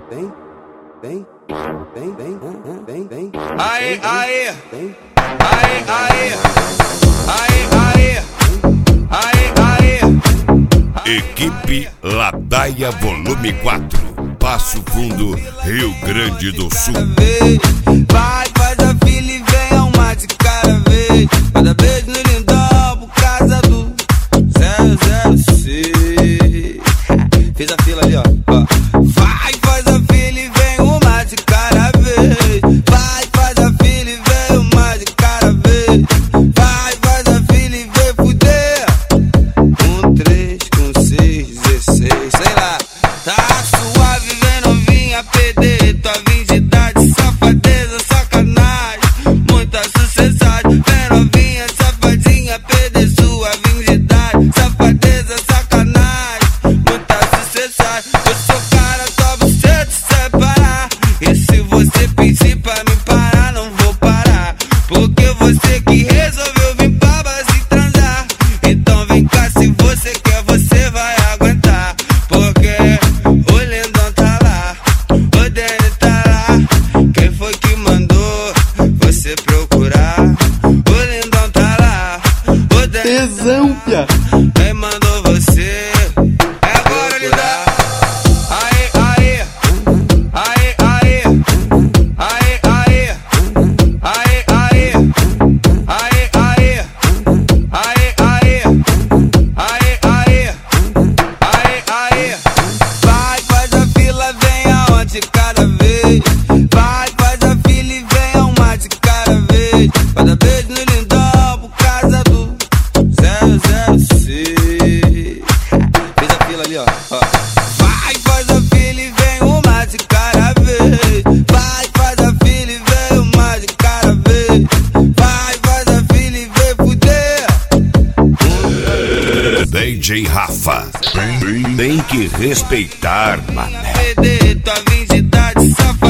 Aê, aê, aê, aê, aê, aê, aê, aê. Equipe Ladaia Volume 4, Passo Fundo, Rio Grande do Sul. Vai, faz a fila e vem ao mate cada vez. Cada beijo no lindão por causa do 006. Fiz a fila ali, ó. Vai, faz a fila e vem o mate cada vez. Vai, faz a fila e vem o mate cada vez. Vai, faz a fila e vem fuder. 1, 3, com 6, 16, sei lá. Tá suave, vem novinha, PD. Tua virgindade, safadeza, sacanagem. Muita sucessagem. Vem novinha, safadinha, PD. Sua virgindade, safadeza, sacanagem. Muita sucessagem. Eu sou cara, só você te separar. E se você pedir pra me parar, não vou parar. Porque você que resolveu vir pra base e transar. Então vem cá, se você quer, você vai aguentar. Porque o lindão tá lá, o Dani tá lá. Quem foi que mandou você procurar? O lindão tá lá, o Dani Tesão, pia. quem mandou você? É agora, lindão. Aê, aê, aê, aê, aê, aê, aê, aê, aê, aê, aê, aê, aê, aê, aê, aê. Vai, faz a fila, vem aonde cada vez. Vai, faz a fila e vem ao mate cada vez. Cada beijo no lindão por causa do 006. Fiz a fila ali, ó. Vai, faz a fila e vem o mate cada vez. Vai, faz a fila e vem o mate cada vez. Vai, faz a fila e vem fuder. DJ Rafa, tem que respeitar, mané. PD, tua virgindade, safadeza.